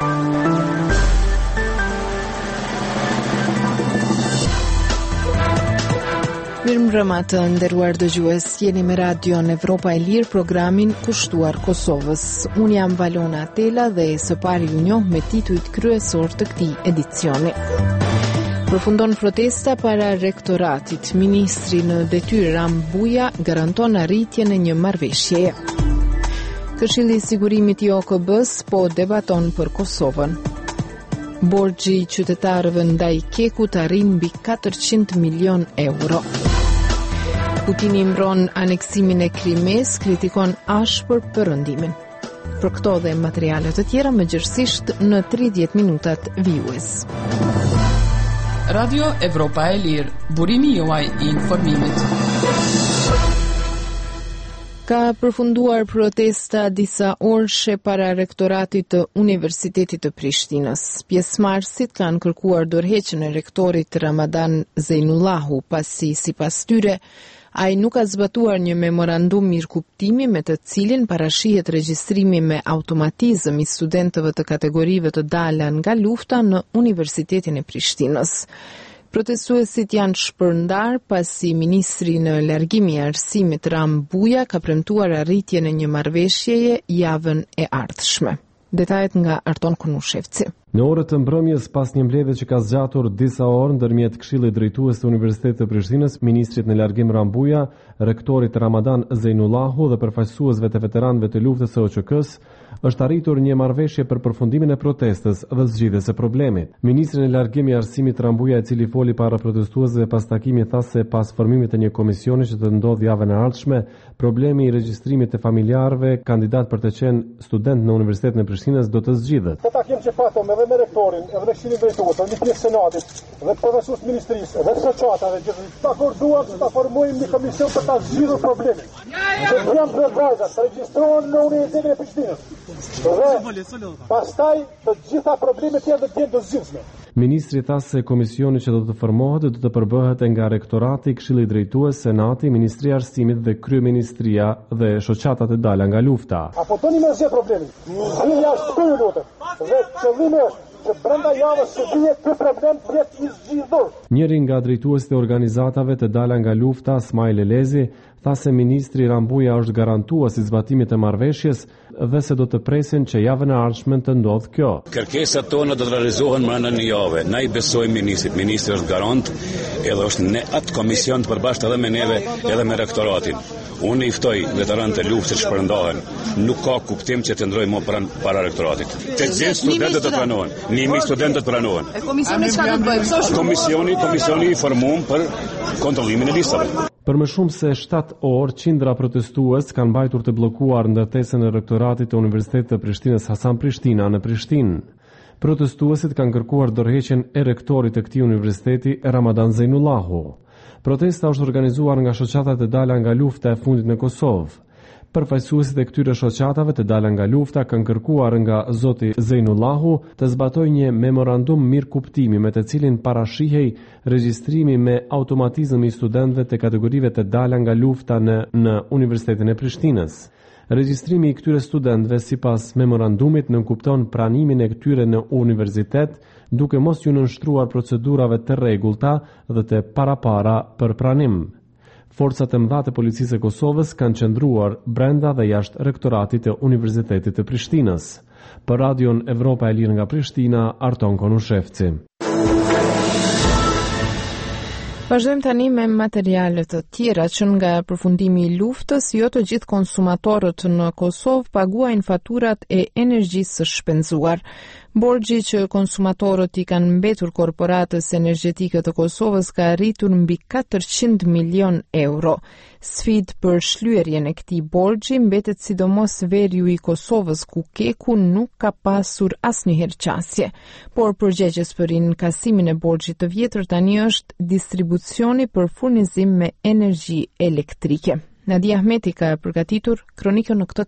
Mirëmbrëma të nderuar dëgjues, jeni me Radio në Evropa e Lirë, programin kushtuar Kosovës. Unë jam Valona Atela dhe së pari ju njoh me titujt kryesor të këtij edicioni. Përfundon protesta para rektoratit. Ministri në detyrë Ram Buja garanton arritjen e një marrëveshjeje. Këshilli i Sigurimit i OKB-s po debaton për Kosovën. Borxhi i qytetarëve ndaj Kekut arrin mbi 400 milion euro. Putini mbron aneksimin e Krimes, kritikon ashpër perëndimin. Për këto dhe materiale të tjera mëngjesisht në 30 minutat vijues. Radio Evropa e Lirë, burimi juaj i informimit. Ka përfunduar protesta disa orëshe para rektoratit të Universitetit të Prishtinës. Pjesëmarrësit kanë kërkuar dorëheqjen e rektorit Ramadan Zeinullahu, pasi sipas tyre ai nuk ka zbatuar një memorandum mirëkuptimi me të cilin parashihet regjistrimi me automatizëm i studentëve të kategorive të dala nga lufta në Universitetin e Prishtinës. Protestuesit janë shpërndar pasi ministri në largim i arsimit Ram Buja ka premtuar arritjen e një marrëveshjeje javën e ardhshme. Detajet nga Arton Kunushevci. Në orët të mbrëmjes, pas një mbledhje që ka zgjatur disa orë ndërmjet Këshillit Drejtues të Universitetit të Prishtinës, ministrit në largim Ram Buja, rektorit Ramadan Zeinullahu dhe përfaqësuesve të veteranëve të luftës së OÇK-s, është arritur një marrëveshje për përfundimin e protestës dhe zgjidhjes së problemit. Ministri në largim i arsimit Ram Buja, i cili foli para protestuesve pas takimit, tha se pas formimit të një komisioni që të ndodh javën e ardhshme, problemi i regjistrimit të familjarëve kandidat për të qenë student në Universitetin e Prishtinës do të zgjidhet. Takim që patëm edhe me rektorin, edhe me Këshillin Drejtues, edhe me pjesë senatit, dhe profesorët ministrisë, dhe shoqatave, gjithë të akorduar që ta formojmë një komision për ta zgjidhur problemin. Që jam për vajza, të regjistrohen në Universitetin e Prishtinës. Dhe pastaj të gjitha problemet tjera do të jenë të zgjidhshme. Ministri tha se komisioni që do të formohet do të përbëhet nga rektorati, Këshilli Drejtues, senati, Ministria e Arsimit dhe kryeministria dhe shoqatat e dala nga lufta. Apo doni me zgjidhje problemin. Zgjidhja është këtu, ju lutem. Dhe qëllimi është që brenda javës së vitit ky problem të jetë i zgjidhur. Njëri nga drejtuesit e organizatave të dala nga lufta, Smajl Elezi, tha se ministri Ram Buja është garantues i zbatimit të marrëveshjes dhe se do të presin që javën e ardhshme të ndodhë kjo. Kërkesat tona do të realizohen brenda një jave. Na i besojmë ministrit. Ministri është garant, edhe është në atë komision të përbashkët edhe me neve, edhe me rektoratin. Unë i ftoj veteranët e luftës që shpërndahen. Nuk ka kuptim që të ndrojmë më para rektoratit. 800 studentët të pranohen. 1000 studentët pranohen. Komisioni çfarë do të bëjë? Komisioni i formuar për kontrollimin e listave. Për më shumë se 7 orë, qindra protestues kanë mbajtur të bllokuar ndërtesën e rektoratit të Universitetit të Prishtinës Hasan Prishtina në Prishtinë. Protestuesit kanë kërkuar dorëheqjen e rektorit të këtij universiteti, Ramadan Zeinullahu. Protesta është organizuar nga shoqatat e dala nga lufta e fundit në Kosovë. Përfaqësuesit e këtyre shoqatave të dala nga lufta kanë kërkuar nga zoti Zeinullahu të zbatojë një memorandum mirëkuptimi me të cilin parashihej regjistrimi me automatizëm i studentëve të kategorive të dala nga lufta në Universitetin e Prishtinës. Regjistrimi i këtyre studentëve sipas memorandumit nënkupton pranimin e këtyre në universitet, duke mos ju nënshtruar procedurave të rregullta dhe të parapara për pranim. Forcat e mëdha të policisë së Kosovës kanë qëndruar brenda dhe jashtë rektoratit të Universitetit të Prishtinës. Për Radion Evropa e Lirë nga Prishtina, Arton Konushevci. Vazhdojmë tani me materiale të tjera që nga përfundimi i luftës, jo të gjithë konsumatorët në Kosovë paguajnë faturat e energjisë së shpenzuar. Borxhi që konsumatorët i kanë mbetur korporatës energjetike të Kosovës ka arritur mbi 400 milion euro. Sfidë për shlyerjen e këtij borxhi mbetet sidomos veriu i Kosovës, ku Keku nuk ka pasur asnjëherë qasje. Por përgjegjës për inkasimin e borxhit të vjetër tani është distribucioni për furnizim me energji elektrike. Nadia Ahmeti ka përgatitur kronikën në këtë temë.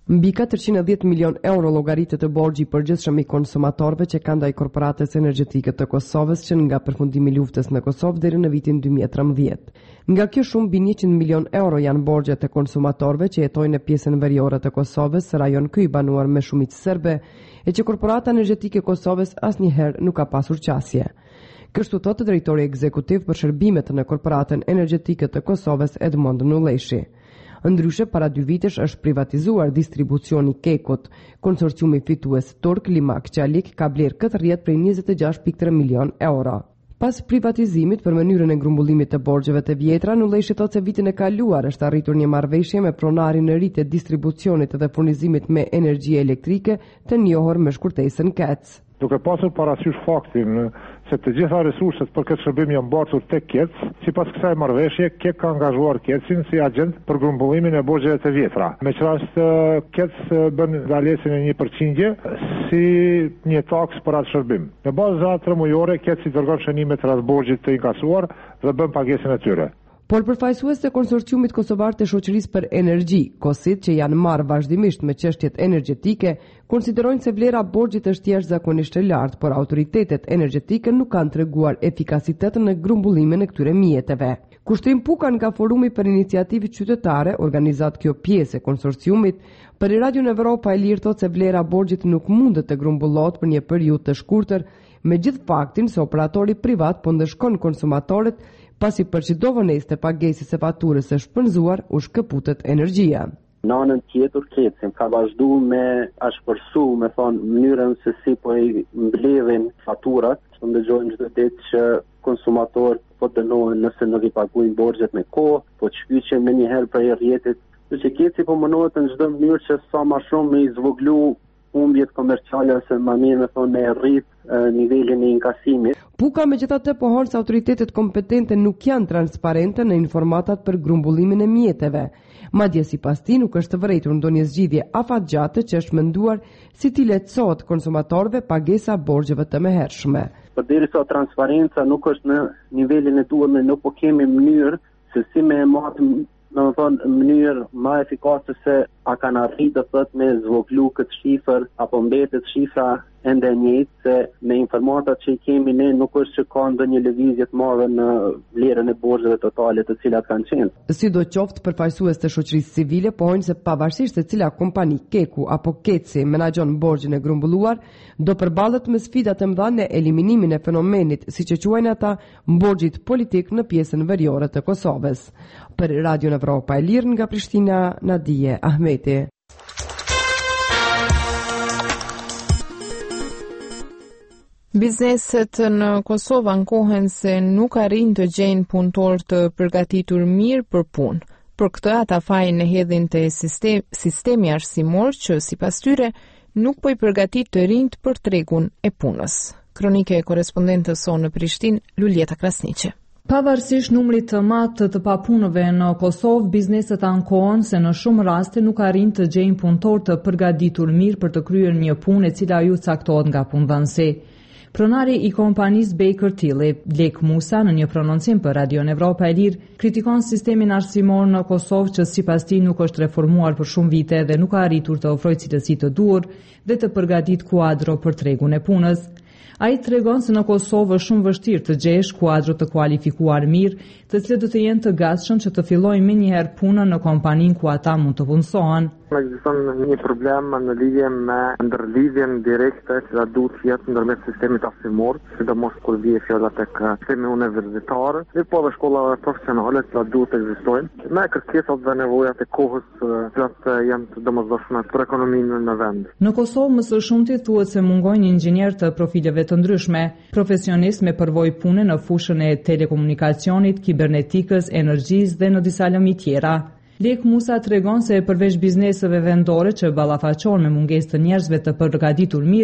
Mbi 410 milion euro llogaritet të borxhi i përgjithshëm i konsumatorëve që kanë ndaj korporatës energjetike të Kosovës që nga përfundimi i luftës në Kosovë deri në vitin 2013. Nga kjo shumë mbi 100 milion euro janë borxhet e konsumatorëve që jetojnë në pjesën veriore të Kosovës, rajon ky i banuar me shumicë serbe, e që korporata energjetike e Kosovës asnjëherë nuk ka pasur qasje. Kështu thotë drejtori ekzekutiv për shërbimet në korporatën energjetike të Kosovës Edmond Nulleshi. Ndryshe, para 2 vitesh është privatizuar distribucioni Kekut. Konsorciumi fitues turk Limak Çalik ka blerë këtë rrjet prej 26.3 milion euro. Pas privatizimit për mënyrën e grumbullimit të borxheve të vjetra, Nulleshi thotë se vitin e kaluar është arritur një marrëveshje me pronarin e ri të distribucionit dhe furnizimit me energji elektrike të njohur me shkurtesën KEC. Duke pasur parasysh faktin se të gjitha resurset për këtë shërbim janë bartur tek KEC, sipas kësaj marrëveshje, KEC ka angazhuar KEC-in si agent për grumbullimin e borxheve të vjetra. Me që rast KEC bën ndalesjen e 1% si një taks për atë shërbim. Në bazë të mujore, KEC i dërgon shënimet rreth borxhit të inkasuar dhe bën pagesën e tyre. Por përfaqësues të konsorciumit kosovar të shoqërisë për energji, KOSIT, që janë marrë vazhdimisht me çështjet energjetike, konsiderojnë se vlera borxhit është jashtëzakonisht e lartë, por autoritetet energjetike nuk kanë treguar efikasitet në grumbullimin e këtyre mjeteve. Kushtrim Puka nga Forumi për Iniciativë Qytetare, organizat kjo pjesë e konsorciumit, për Radio Evropa e Lirë thotë se vlera borxhit nuk mundet të grumbullohet për një periudhë të shkurtër, me gjithë faktin se operatori privat po ndëshkon konsumatorët pasi për çdo vonesë të pagesës së faturës së shpenzuar u shkëputet energjia. Në anën tjetër, KEC ka vazhduar me ashpërsu, me thonë, mënyrën se si po i mbledhin faturat. Ndëgjojmë çdo ditë që konsumatorët po dënohen nëse nuk i paguajnë borxhet me kohë, po shkyqen më një herë prej rrjetit. Që KEC po mundohet në çdo mënyrë që sa më shumë me i zvoglu humbjet komerciale ose më mirë me thonë me rrit nivelin e inkasimit. Puka megjithatë pohon se autoritetet kompetente nuk janë transparente në informatat për grumbullimin e mjeteve. Madje sipas tij nuk është vërejtur ndonjë zgjidhje afatgjate që është menduar si t'i lehtësohet konsumatorëve pagesa borxheve të mëhershme. Përderisa transparenca nuk është në nivelin e duhur, nuk po kemi mënyrë se si me marrë në mënyrë më efikase se a kanë arritur të thotë me zvoglu këtë shifër apo mbetet shifra ende njëjtë, se me informatat që i kemi ne nuk është që ka ndonjë lëvizje të madhe në vlerën e borxheve totale të cilat kanë qenë. Sidoqoftë, përfaqësues të shoqërisë civile pohojnë se pavarësisht se cila kompani, Keku apo KEC, menaxhon borxhin e grumbulluar, do përballet me sfida të mëdha në eliminimin e fenomenit, siç e quajnë ata, borxhit politik në pjesën veriore të Kosovës. Për Radio Evropa e Lirë nga Prishtina, Nadije Ahmeti. Bizneset në Kosovë ankohen se nuk arrin të gjejnë punëtor të përgatitur mirë për punë. Për këtë ata fajin e hedhin te sistemi arsimor që sipas tyre nuk po i përgatit të rinjt për tregun e punës. Kronike e korespondentës sonë në Prishtinë, Luljeta Krasniqi. Pavarësisht numrit të madh të papunëve në Kosovë, bizneset ankohen se në shumë raste nuk arrin të gjejnë punëtor të përgatitur mirë për të kryer një punë e cila ju caktohet nga punëdhënësi. Pronari i kompanisë Baker Tilly, Lek Musa, në një prononcim për Radio Evropa e Lirë, kritikon sistemin arsimor në Kosovë që sipas tij nuk është reformuar për shumë vite dhe nuk ka arritur të ofrojë cilësi të duhur dhe të përgatit kuadro për tregun e punës. Ai tregon se në Kosovë është shumë vështirë të gjesh kuadro të kualifikuar mirë, të cilët do të jenë të gatshëm që të fillojnë menjëherë punën në kompaninë ku ata mund të punësohen. Ekziston një problem në lidhje me ndërlidhjen direkte që duhet të jetë ndërmjet sistemit arsimor, sidomos kur vije fjala tek sistemi universitar, dhe po edhe shkollave profesionale që duhet të ekzistojnë, me kërkesat dhe nevojat e kohës që janë të domosdoshme për ekonominë në vend. Në Kosovë më së shumti thuhet se mungojnë inxhinier të profileve të ndryshme, profesionistë me përvojë pune në fushën e telekomunikacionit, kibernetikës, energjisë dhe në disa lëmi tjera. Lek Musa tregon se përveç bizneseve vendore që ballafaqohen me mungesë të njerëzve të përgatitur mirë,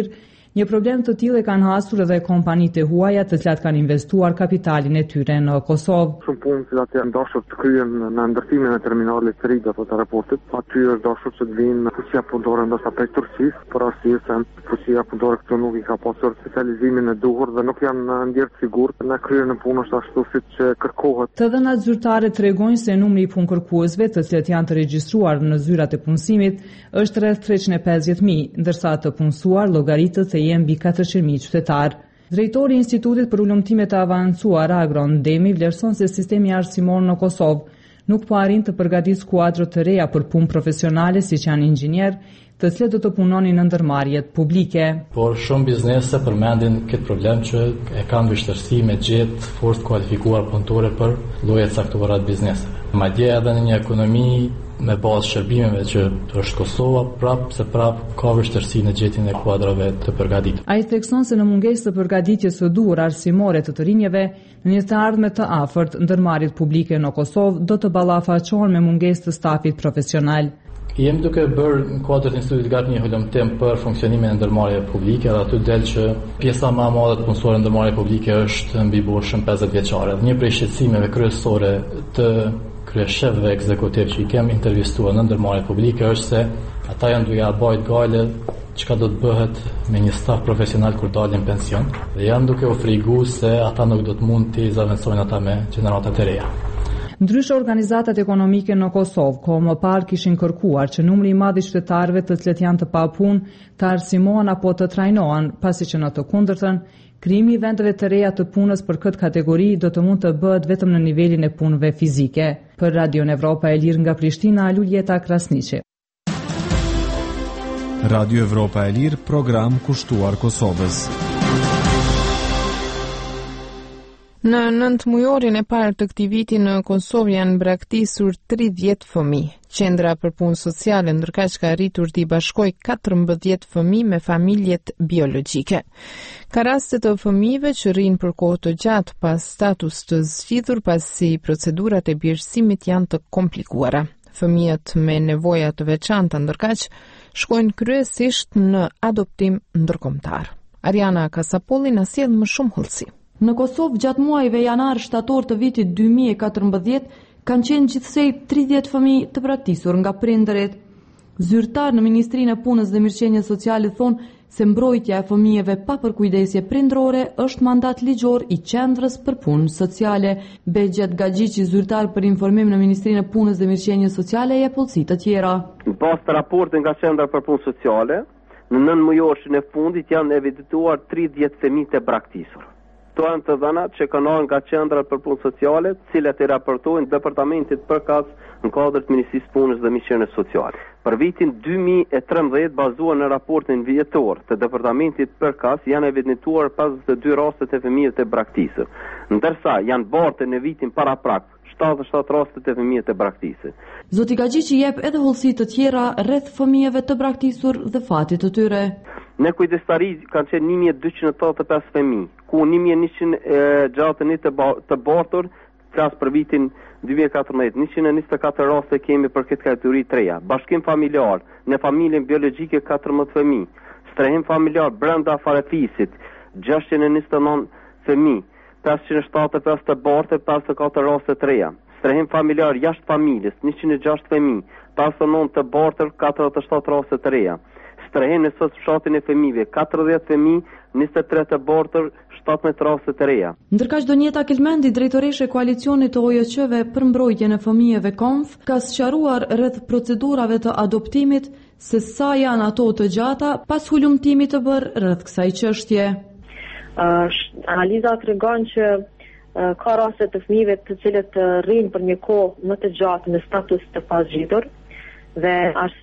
Një problem të tillë kanë hasur edhe kompanitë e huaja të cilat kanë investuar kapitalin e tyre në Kosovë. Shumë punë që atë janë dashur të kryen në ndërtimin e terminalit të ri apo të aeroportit. Aty është dashur të vinë fuqia punëtore ndoshta prej Turqisë, por arsye se fuqia punëtore këtu nuk i ka pasur specializimin e duhur dhe nuk janë ndjerë të sigurt në kryen e punës ashtu siç kërkohet. Të dhënat zyrtare tregojnë se numri i punëkërkuesve të cilët janë të regjistruar në zyrat e punësimit është rreth 350.000, ndërsa të punësuar llogaritet se janë mbi 400.000 qytetar. Drejtori i Institutit për Ulëmtime të Avancuara Agron Demi vlerëson se sistemi arsimor në Kosovë nuk po arrin të përgatisë kuadro të reja për punë profesionale siç janë inxhinier, të cilët do të punonin në ndërmarrjet publike. Por shumë biznese përmendin këtë problem që e kanë vështirësi me gjetë forcë kualifikuar punëtore për lloje të caktuara të bizneseve. Madje edhe në një ekonomi me bazë shërbimeve që është Kosova, prap ka vështirësi në gjetjen e kuadrave të përgatitur. Ai thekson se në mungesë të përgatitjes së duhur arsimore të rinjve, në një të ardhme të afërt, ndërmarrjet publike në Kosovë do të ballafaqohen me mungesë të stafit profesional. Jemi duke bërë në kuadrët e Institutit GAP një hulumtim për funksionimin e ndërmarrjeve publike dhe aty del që pjesa më e madhe të punësorëve në ndërmarrje publike është mbi boshën 50 vjeçare. Një prej shqetësimeve kryesore të kryeshefëve ekzekutiv që i kemi intervistuar në ndërmarrje publike është se ata janë duke bajt gale çka do të bëhet me një staf profesional kur dalin pension dhe janë duke u friguar se ata nuk do të mund të zaventësojnë ata me gjeneratat e reja. Ndryshe organizatat ekonomike në Kosovë, kohë më parë kishin kërkuar që numri i madh i qytetarëve të cilët janë të papunë të arsimohen apo të trajnohen, pasi që në të kundërtën, krijimi i vendeve të reja të punës për këtë kategori do të mund të bëhet vetëm në nivelin e punëve fizike. Për Radio Evropa e Lirë nga Prishtina, Luljeta Krasniqi. Radio Evropa e Lirë, program kushtuar Kosovës. Në 9 mujorin e parë të këtij viti në Kosovë janë braktisur 30 fëmijë. Qendra për punë sociale ndërkaq ka arritur t'i bashkojë 14 fëmijë me familjet biologjike. Ka raste të fëmijëve që rrinë për kohë të gjatë pas status të zgjidhur pasi procedurat e birësimit janë të komplikuara. Fëmijët me nevoja të veçanta ndërkaq shkojnë kryesisht në adoptim ndërkombëtar. Ariana Kasapolli na sjell më shumë hollësi. Në Kosovë, gjatë muajve janar-shtator të vitit 2014, kanë qenë gjithsej 30 fëmijë të braktisur nga prindërit. Zyrtar në Ministrinë e Punës dhe Mirëqenies Sociale thonë se mbrojtja e fëmijëve pa përkujdesje prindërore është mandat ligjor i Qendrës për Punë Sociale. Begjet Gaxhiqi, zyrtar për informim në Ministrinë e Punës dhe Mirëqenies Sociale, jep hollësi të tjera. Pas të raportit nga Qendra për Punë Sociale, në 9 mujorëshin e fundit janë evidentuar 30 fëmijë të braktisur. Këto janë të dhënat që kanë ardhur nga Qendra për Punë Sociale, të cilat i raportojnë Departamentit përkas në kuadër të Ministrisë Punës dhe Mirëqenies Sociale. Për vitin 2013, bazuar në raportin vjetor të Departamentit përkas, janë evidentuar 52 raste të fëmijëve të braktisur, ndërsa janë bartë në vitin paraprak 77 raste të fëmijëve të braktisur. Zoti Gaxhiqi jep edhe hollësi të tjera rreth fëmijëve të braktisur dhe fatit të tyre. Në kujdestari kanë qenë 1285 fëmijë, ku 1161 të bartur, flas për vitin 2014, 124 raste kemi për këtë kategori të reja. Bashkim familjar, në familjen biologjike 14 fëmijë, strehim familjar brenda farefisit, 629 fëmijë, 575 të bartur, 54 raste të reja. Strehim familjar jashtë familjes, 106 fëmijë, 59 të bartur, 47 raste të reja. Strehim në fshatin e fëmijëve, 40 fëmijë, 23 të bartur, 17 raste të reja. Ndërkaq Donjeta Kelmendi, drejtoreshe e koalicionit të OJQ-ve për mbrojtjen e fëmijëve KONF, ka sqaruar rreth procedurave të adoptimit se sa janë ato të gjata pas hulumtimit të bërë rreth kësaj çështje. Analiza tregon që ka raste të fëmijëve të cilët rrinë për një kohë më të gjatë në status të pazgjitur dhe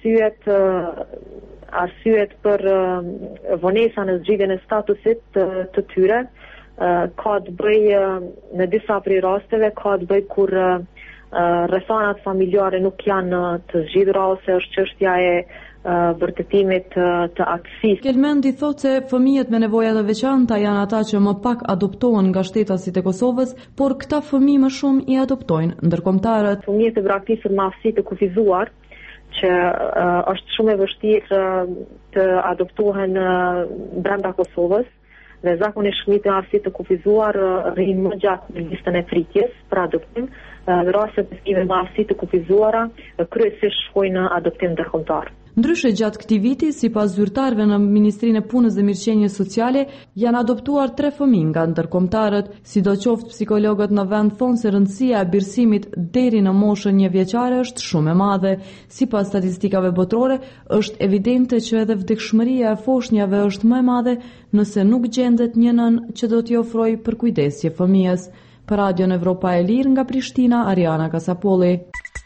arsyet për vonesa në zgjidhjen e statusit të tyre ka të bëjë në disa prej rasteve ka të bëjë kur rrethanat familjare nuk janë të zgjidhura ose është çështja e vërtetimit të aktësisë. Kelmendi thotë se fëmijët me nevoja të veçanta janë ata që më pak adoptohen nga shtetasit e Kosovës, por këta fëmijë më shumë i adoptojnë ndërkombëtarët. Fëmijët e braktisur me aftësi të kufizuar që është shumë e vështirë të adoptohen brenda Kosovës dhe zakonisht fëmijët me arsyet të kufizuar rrinë më gjatë në listën e pritjes për adoptim dhe rastet e fëmijëve me arsyet të kufizuara kryesisht shkojnë në adoptim ndërkombëtar. Ndryshe gjatë këtij viti, sipas zyrtarëve në Ministrinë e Punës dhe Mirëqenies Sociale, janë adoptuar 3 fëmijë nga ndërkombëtarët, sidoqoftë psikologët në vend thonë se rëndësia e birësimit deri në moshën 1 vjeçare është shumë e madhe. Sipas statistikave botërore, është evidente që edhe vdekshmëria e foshnjave është më e madhe nëse nuk gjendet një nën që do t'i ofrojë përkujdesje fëmijës. Për Radion Evropa e Lirë nga Prishtina, Ariana Kasapolli.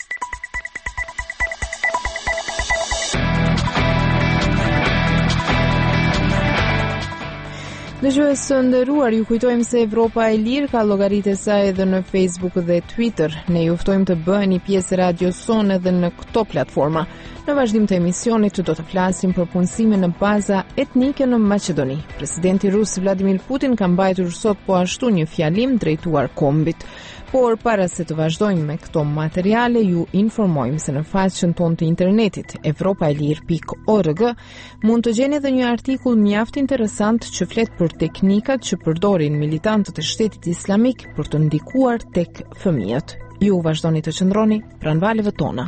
Dëgjues të nderuar, ju kujtojmë se Evropa e Lirë ka llogaritë e saj edhe në Facebook dhe Twitter. Ne ju ftojmë të bëheni pjesë e Radios Son edhe në këto platforma. Në vazhdim të emisionit do të flasim për punësimin në baza etnike në Maqedoni. Presidenti rus Vladimir Putin ka mbajtur sot po ashtu një fjalim drejtuar kombit. Por para se të vazhdojmë me këto materiale, ju informojmë se në faqen tonë të internetit evropaelir.org mund të gjeni edhe një artikull mjaft interesant që flet për teknikat që përdorin militantët e Shtetit Islamik për të ndikuar tek fëmijët. Ju vazhdoni të qëndroni pranë valeve tona.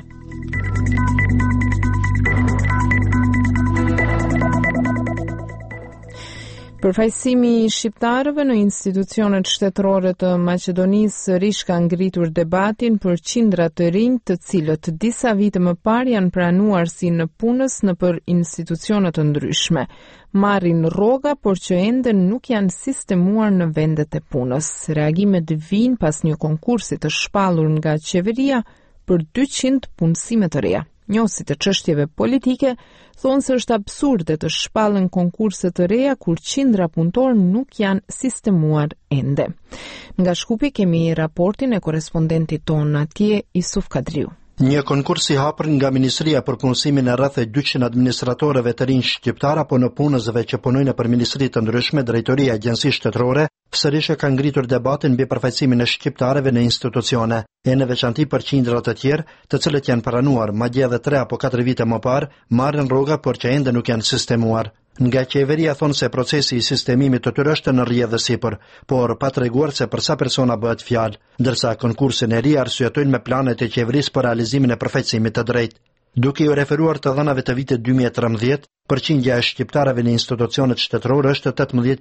Përfaqësimi i shqiptarëve në institucionet shtetërore të Maqedonisë sërish ka ngritur debatin për qindra të rinj, të cilët disa vite më parë janë pranuar si në punës nëpër institucione të ndryshme. Marrin rroga, por që ende nuk janë sistemuar në vendet e punës. Reagimet vijnë pas një konkursi të shpallur nga qeveria për 200 punësime të reja. Njohësit e çështjeve politike thonë se është absurde të shpallen konkurse të reja kur qindra punëtor nuk janë sistemuar ende. Nga Shkupi kemi raportin e korespondentit ton atje, Isuf Kadriu. Një konkurs i hapur nga Ministria për punësimin e rreth 200 administratorëve të rinj shqiptar apo në punësve që punojnë për ministri të ndryshme, drejtoria e agjencisë shtetërore, sërish ka ngritur debatin mbi përfaqësimin e shqiptarëve në institucione, e në veçanti për qindrat të tjerë, të cilët janë pranuar madje edhe 3 apo 4 vite më parë, marrin rroga por që ende nuk janë sistemuar. Nga qeveria thonë se procesi i sistemimit të tyre është në rrjedhë sipër, por pa treguar se për sa persona bëhet fjalë, ndërsa konkursin e ri arsyetojnë me planet e qeverisë për realizimin e përfaqësimit të drejtë. Duke u referuar të dhënave të vitit 2013, përqindja e shqiptarëve në institucionet shtetërore është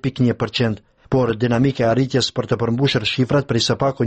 18.1%. Por dinamika e arritjes për të përmbushur shifrat për së paku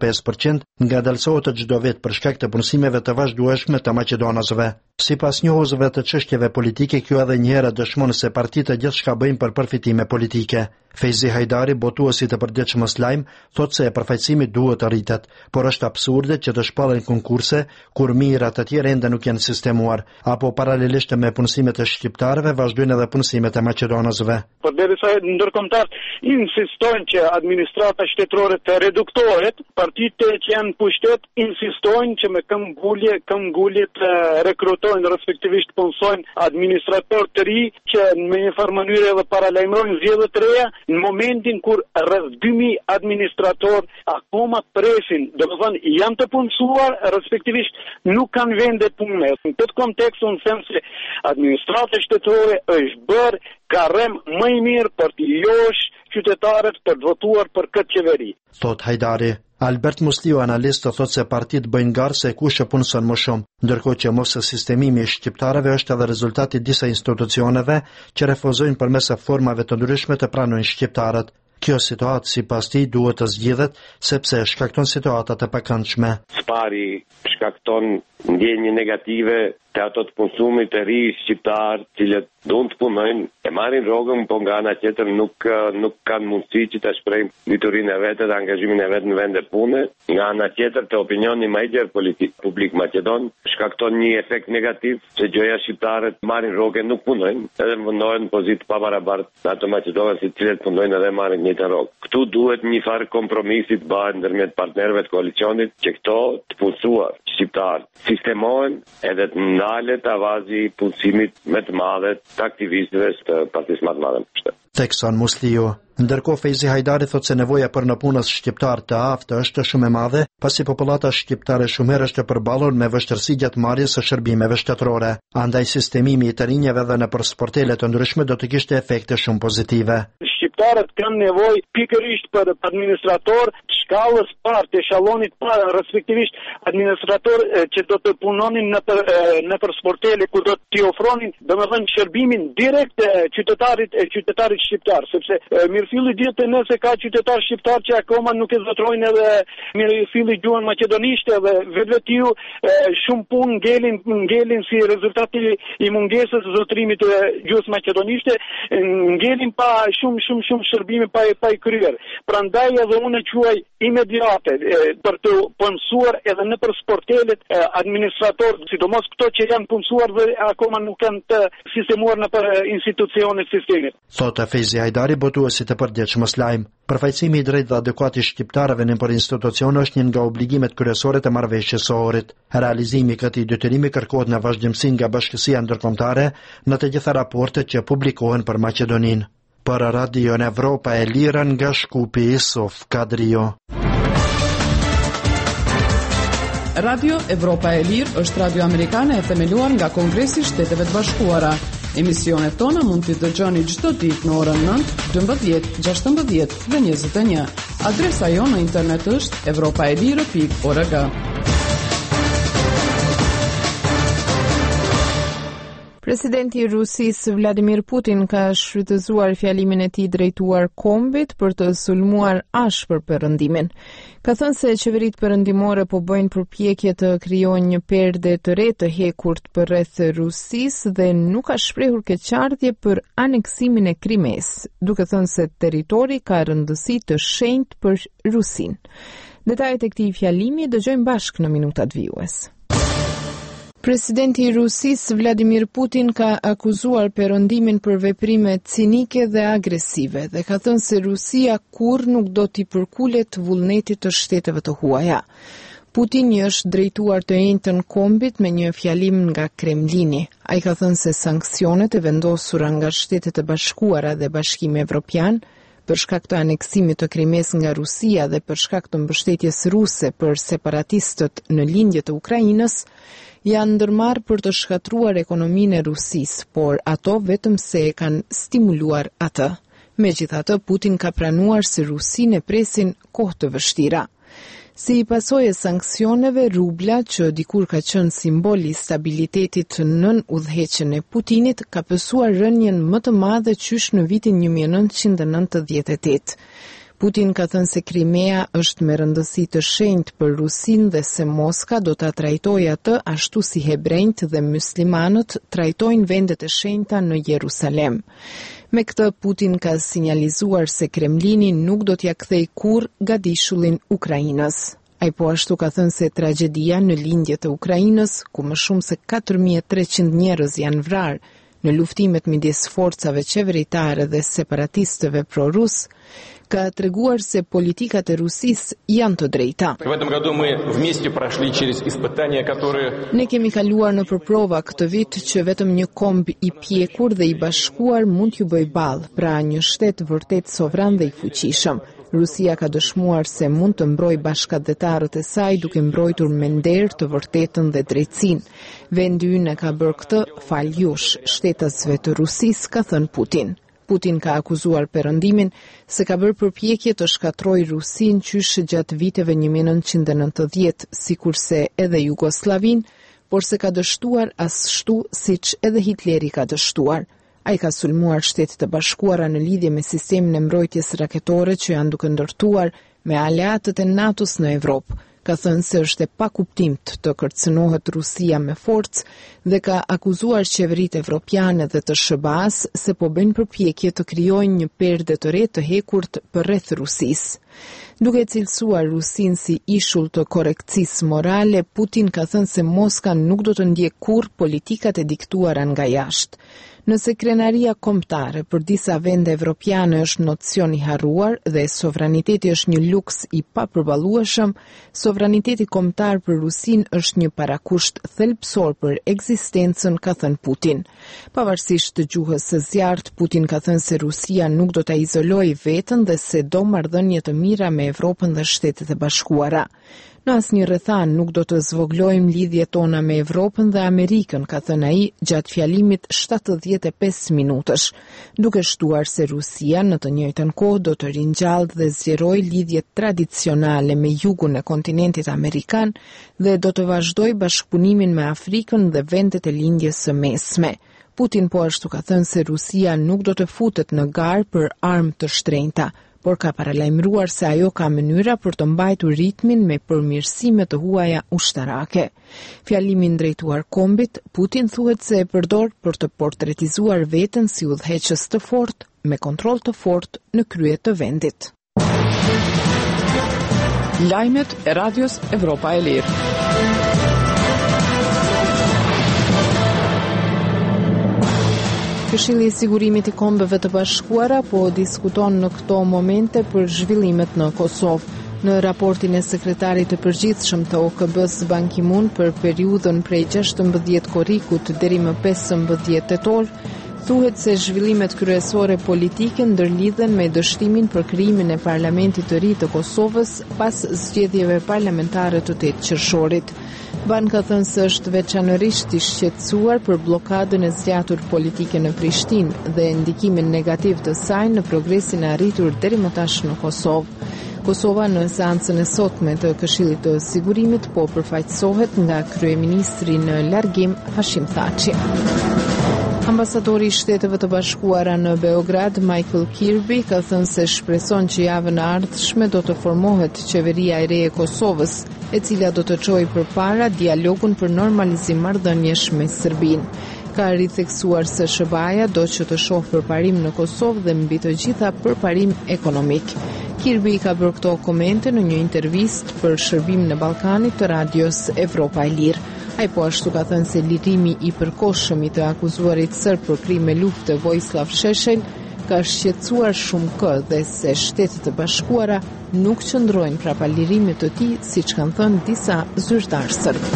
25% ngadalësohet çdo vit për shkak të punësimeve të vazhdueshme të maqedonësve. Sipas njohësve të çështjeve politike, kjo edhe një herë dëshmon se partitë gjithçka bëjnë për përfitime politike. Fejzi Hajdari, botuesi të përditshëm lajm, thotë se përfaqësimi duhet të rritet, por është absurde që të shpallen konkurse kur mirat të tjera ende nuk janë sistemuar, apo paralelisht me punësimet e shqiptarëve vazhdojnë edhe punësimet e maqedonësve. Por derisa ndërkombëtarët insistojnë që administrata shtetërore të reduktohet, partitë që janë pushtet insistojnë që me këmbgulje të rekrutojnë respektivisht punësojnë administratorë të ri që me një farë mënyrë edhe paralajmërojnë zgjedhje të reja në momentin kur rreth 2000 administrator akoma presin, domethënë janë të punësuar, respektivisht nuk kanë vende pune. Në këtë kontekst unë them se administrata shtetërore është bërë garem më i mirë për të josh qytetarët për të votuar për këtë qeveri. Thot Hajdari. Albert Musliu, analist, thotë se partitë bëjnë garë se kush e punëson më shumë, ndërkohë që mos sistemimi i shqiptarëve është edhe rezultati disa institucioneve që refuzojnë përmes formave të ndryshme të pranojnë shqiptarët. Kjo situatë sipas tij duhet të zgjidhet sepse shkakton situata të pakëndshme. Spari shkakton ndjenje negative të ato të punësumit të ri shqiptar, cilët duan të punojnë, e marrin rrogën, po nga ana tjetër nuk kanë mundësi që ta shprehin diturinë e vet dhe angazhimin e vet në vende pune. Nga ana tjetër të opinioni më i gjerë politik publik maqedon shkakton një efekt negativ se gjëja shqiptarët marrin rrogën, nuk punojnë, edhe vendohen në pozitë pa barabartë ato maqedonës të cilët punojnë edhe marrin një rrogë. Këtu duhet një farë kompromisi të bëhet ndërmjet partnerëve të koalicionit që këto të punësuar shqiptar sistemohen edhe të ndalet avazi i punësimit më të madh të aktivistëve të partisë më të madhe në pushtet. Tekson Musliu, Ndërkohë Fejzi Hajdari thot se nevoja për në punës shqiptar të aftë është shumë e madhe, pasi popullata shqiptare shumë herë është e përballur me vështirësi gjatë marrjes së shërbimeve shtetërore. Andaj sistemimi i të rinjeve dhe nëpër sportele të ndryshme do të kishte efekte shumë pozitive. Shqiptarët kanë nevojë pikërisht për administrator të shkallës parë, të eshallonit parë, respektivisht administrator që do të punonin nëpër sportele ku do t'i ofronin, domethënë shërbimin direkt qytetarit shqiptar, sepse mirëfilli dihet nëse ka qytetar shqiptar që akoma nuk e zotrojnë edhe mirëfilli gjuhën maqedonishte dhe vetvetiu shumë punë ngelin si rezultati i mungesës së zotrimit të gjuhës maqedonishte, ngelin pa shumë shërbime pa i kryer. Prandaj edhe unë quaj imediate për të punësuar edhe nëpër sportelet administratorë, sidomos këto që janë punësuar dhe akoma nuk kanë të sistemuar nëpër institucionet sistemit. Thotë Fejzi Hajdari, botuesi të përditshmës lajm. Përfaqësimi i drejtë dhe adekuat i shqiptarëve nëpër institucione është një nga obligimet kryesore të marrëveshjes së Ohrit. Realizimi i këtij detyrimi kërkohet në vazhdimsi nga Bashkësia Ndërkombëtare në të gjitha raportet që publikohen për Maqedoninë. Për Radio Evropa e Lira nga Shkupi, Yusuf Kadrio. Radio Evropa e Lirë është radio amerikane e themeluar nga Kongresi i Shteteve të Bashkuara. Emisionet tona mund t'i dëgjoni çdo ditë në orën 9, 12, 16 dhe 21. Adresa jonë në internet është europaelire.org. Presidenti i Rusisë Vladimir Putin ka shfrytëzuar fjalimin e tij drejtuar kombit për të sulmuar ashpër Perëndimin. Ka thënë se qeveritë perëndimore po bëjnë përpjekje të krijojnë një perde të re të hekurt përreth Rusisë dhe nuk ka shprehur keqardhje për aneksimin e Krimes, duke thënë se territori ka rëndësi të shenjtë për Rusinë. Detajet e këtij fjalimi dëgjojmë bashkë në minutat vijues. Presidenti i Rusisë Vladimir Putin ka akuzuar Perëndimin për veprime cinike dhe agresive dhe ka thënë se Rusia kurrë nuk do t'i përkulet vullnetit të shteteve të huaja. Putin i është drejtuar të njëjtën kombit me një fjalim nga Kremlini. Ai ka thënë se sanksionet e vendosura nga Shtetet e Bashkuara dhe Bashkimi Evropian për shkak të aneksimit të Krimes nga Rusia dhe për shkak të mbështetjes ruse për separatistët në lindje të Ukrainës, janë ndërmarrë për të shkatruar ekonominë e Rusisë, por ato vetëm se e kanë stimuluar atë. Megjithatë, Putin ka pranuar se Rusinë e presin kohë të vështira. Si pasojë e sanksioneve, rubla, që dikur ka qenë simbol i stabilitetit nën udhëheqjen e Putinit, ka pësuar rënjen më të madhe qysh në vitin 1998. Putin ka thënë se Krimea është me rëndësi të shenjtë për Rusinë dhe se Moska do ta trajtojë atë ashtu si hebrejt dhe muslimanët trajtojnë vendet e shenjta në Jerusalem. Me këtë, Putin ka sinjalizuar se Kremlini nuk do t'ia kthejë kurrë gadishullin Ukrainës. Ai po ashtu ka thënë se tragjedia në lindje të Ukrainës, ku më shumë se 4300 njerëz janë vrarë në luftimet midis forcave qeveritare dhe separatistëve pro-rus, ka treguar se politikat e Rusisë janë të drejta. Ne kemi kaluar në përprova këtë vit që vetëm një komb i pjekur dhe i bashkuar mund t'ju bëj ballë, pra një shtet vërtet sovran dhe i fuqishëm. Rusia ka dëshmuar se mund të mbrojë bashkëdhetarët e saj duke mbrojtur me nder të vërtetën dhe drejtsinë. Vendi ynë ka bërë këtë fal jush, shtetasve të Rusisë, ka thënë Putin. Putin ka akuzuar Perëndimin se ka bërë përpjekje të shkatrojë Rusinë qysh gjatë viteve 1990, sikurse edhe Jugoslavinë, por se ka dështuar ashtu siç edhe Hitleri ka dështuar. Ai ka sulmuar Shtetet e Bashkuara në lidhje me sistemin e mbrojtjes raketore që janë duke ndërtuar me aleatët e NATO-s në Evropë. Ka thënë se është e pakuptimt të kërcënohet Rusia me forcë dhe ka akuzuar qeveritë evropiane dhe të SBA-s se po bëjnë përpjekje të krijojnë një perde të re të hekurt përreth Rusisë. Duke cilësuar Rusinë si ishull të korrekcisë morale, Putin ka thënë se Moska nuk do të ndjek kurrë politikat e diktuara nga jashtë. Nëse krenaria kombëtare për disa vende evropiane është nocion i harruar dhe sovraniteti është një luks i papërballueshëm, sovraniteti kombëtar për Rusinë është një parakusht thelbësor për ekzistencën, ka thënë Putin. Pavarësisht të gjuhës së zjarrt, Putin ka thënë se Rusia nuk do ta izolojë veten dhe se do marrëdhënie të mira me Evropën dhe Shtetet e Bashkuara. Në asnjë rrethan nuk do të zvoglojmë lidhjet tona me Evropën dhe Amerikën, ka thënë ai gjatë fjalimit 75 minutësh, duke shtuar se Rusia në të njëjtën kohë do të ringjallë dhe zgjerojë lidhjet tradicionale me jugun e kontinentit amerikan dhe do të vazhdojë bashkëpunimin me Afrikën dhe vendet e lindjes së mesme. Putin po ashtu ka thënë se Rusia nuk do të futet në garë për armë të shtrenjta, por ka paralajmëruar se ajo ka mënyra për të mbajtur ritmin me përmirësime të huaja ushtarake. Fjalimin drejtuar kombit, Putin thuhet se e përdor për të portretizuar veten si udhëheqës të fortë me kontroll të fortë në krye të vendit. Lajmet e Radios Evropa e Lirë. Këshilli i Sigurimit i Kombeve të Bashkuara po diskuton në këto momente për zhvillimet në Kosovë. Në raportin e sekretarit të përgjithshëm të OKB-s Ban Ki-moon për periudhën prej 16 korrikut deri më 15 tetor, thuhet se zhvillimet kryesore politike ndërlidhen me dështimin për krijimin e parlamentit të ri të Kosovës pas zgjedhjeve parlamentare të 8 qershorit. Ban ka thënë se është veçanërisht i shqetësuar për bllokadën e zgjatur politike në Prishtinë dhe ndikimin negativ të saj në progresin e arritur deri më tash në Kosovë. Kosova në seancën e sotme të Këshillit të Sigurimit po përfaqësohet nga kryeministri në largim Hashim Thaçi. Ambasadori i Shteteve të Bashkuara në Beograd, Michael Kirby, ka thënë se shpreson që javën e ardhshme do të formohet qeveria e re e Kosovës, e cila do të çojë përpara dialogun për normalizim marrëdhëniesh me Serbinë. Ka ritheksuar se SBA-ja do që të shohë përparim në Kosovë dhe mbi të gjitha përparim ekonomik. Kirby ka bërë këto komente në një intervistë për Shërbim në Ballkanit të Radios Evropa e Lirë. Ai po ashtu ka thënë se lirimi i përkohshëm i të akuzuarit serb për krime lufte Vojislav Šešelj ka shqetësuar shumë dhe se Shtetet e Bashkuara nuk qëndrojnë prapa lirimit të tij, siç kanë thënë disa zyrtarë serb.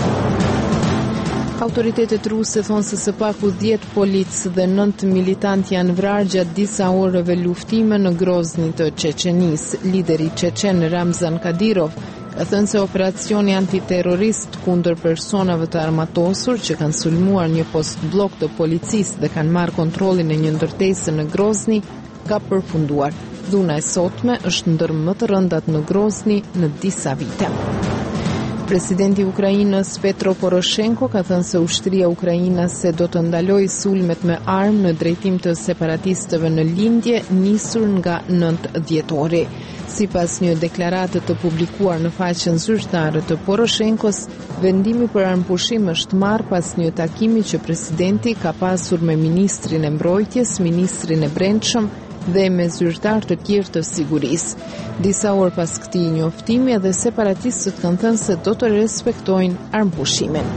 Autoritetet ruse thonë se së paku 10 policë dhe 9 militantë janë vrarë gjatë disa orëve luftime në Grozny të Çeçenisë. Lideri çeçen Ramzan Kadyrov ka thënë se operacioni antiterrorist kundër personave të armatosur që kanë sulmuar një post blok të policisë dhe kanë marrë kontrollin e një ndërtese në Grozny ka përfunduar. Dhuna e sotme është ndër më të rëndat në Grozny në disa vite. Presidenti i Ukrainës Petro Poroshenko ka thënë se ushtria ukrainase do të ndalojë sulmet me armë në drejtim të separatistëve në lindje nisur nga 9 dhjetori. Sipas një deklarate të publikuar në faqen zyrtare të Poroshenkos, vendimi për armëpushim është marrë pas një takimi që presidenti ka pasur me ministrin e mbrojtjes, ministrin e brendshëm dhe me zyrtar të tjerë të sigurisë. Disa orë pas këtij njoftimi edhe separatistët kanë thënë se do të respektojnë armëpushimin.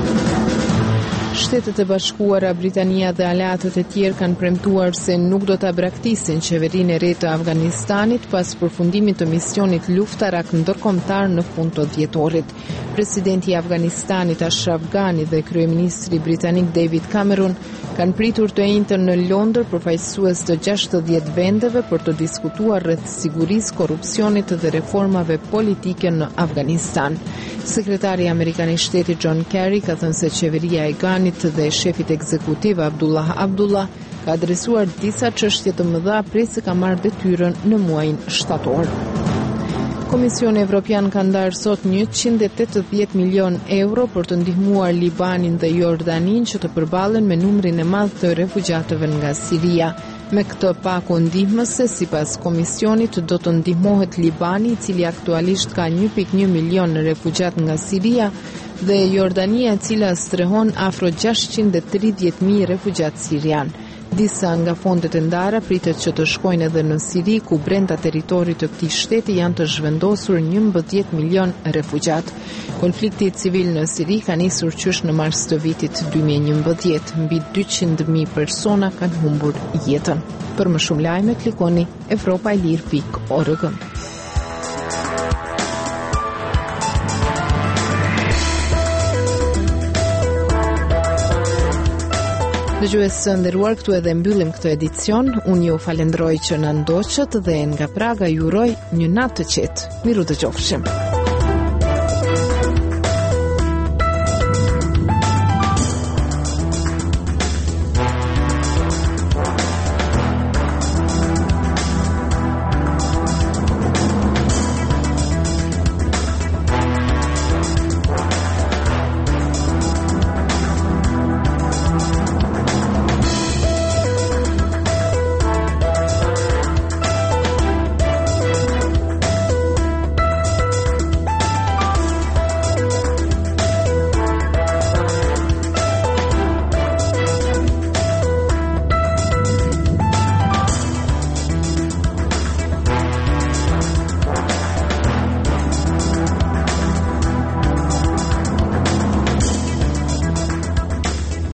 Shtetet e Bashkuara, Britania dhe aleatët e tjerë kanë premtuar se nuk do ta braktisin qeverinë e re të Afganistanit pas përfundimit të misionit luftarak ndërkombëtar në fund të dhjetorit. Presidenti i Afganistanit Ashraf Ghani dhe kryeministri britanik David Cameron kanë pritur të njëjtën në Londër përfaqësues të 60 vendeve për të diskutuar rreth sigurisë, korrupsionit dhe reformave politike në Afganistan. Sekretari amerikan i Shtetit John Kerry ka thënë se qeveria e Ghanit dhe shefit ekzekutiv Abdullah Abdullah ka adresuar disa çështje të mëdha presi ka marrë detyrën në muajin shtator. Komisioni Evropian ka ndarë sot 180 milion euro për të ndihmuar Libanin dhe Jordaninë që të përballen me numrin e madh të refugjatëve nga Siria. Me këtë paku ndihmëse, sipas komisionit, do të ndihmohet Libani, i cili aktualisht ka 1.1 milion refugjat nga Siria, dhe Jordania, e cila strehon afro 630.000 refugjat sirian. Disa nga fondet e ndara pritet që të shkojnë edhe në Siri, ku brenda territorit të këtij shteti janë të zhvendosur 11 milion refugjat. Konflikti civil në Siri ka nisur qysh në mars të vitit 2011. Mbi 200.000 persona kanë humbur jetën. Për më shumë lajme, klikoni evropailir.org. Dëgjues së nderuar, këtu edhe mbyllim këtë edicion. Unë ju falenderoj që na ndoqët dhe nga Praga ju uroj një natë të qetë. Miru dëgjofshim.